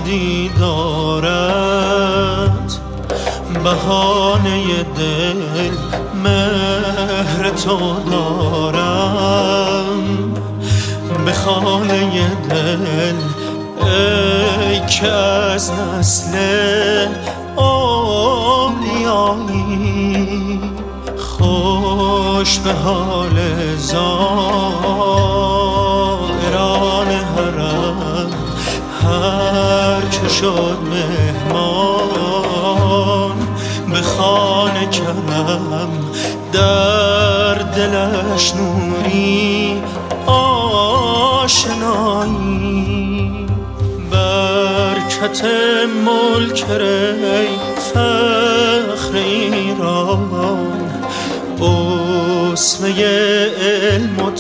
دیدارت بهانه دل مهر تو دارم، به خانه دل ای که از نسل اولیایی. خوش به حال زائران حرم، هر که شد مهمان به خانه کرم، در دلش نوری آشنایی. برکت ملک ری فخر ایران، اسوه علم و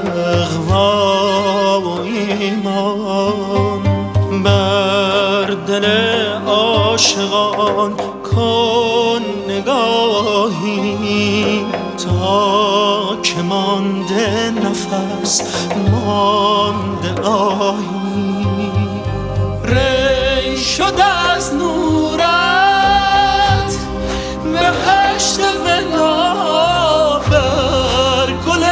تقوا و ایمان. بر دل عاشقان کن نگاهی، تا که مانده نفس مانده آهی. ری شد از نورت بهشت ولا، بر گل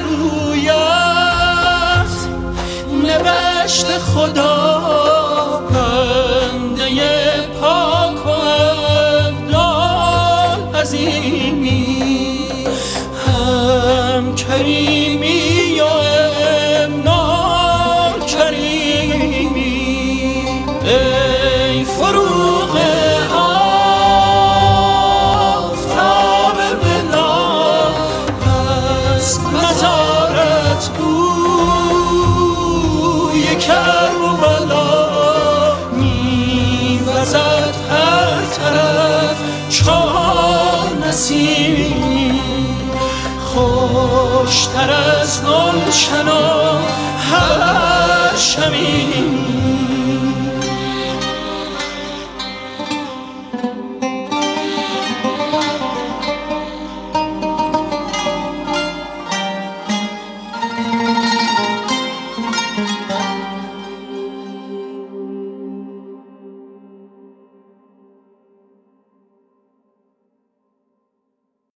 رویت نوشت خدا. بنده پاک و ابدال عظیمی، هم کریمی و امنال کریمی. ای فروغ آفتاب بلا، از مزارت بوی کرب و بلا میوزد هر طرف چون نسیمی. خوشتر از گلشن و هر شمیم،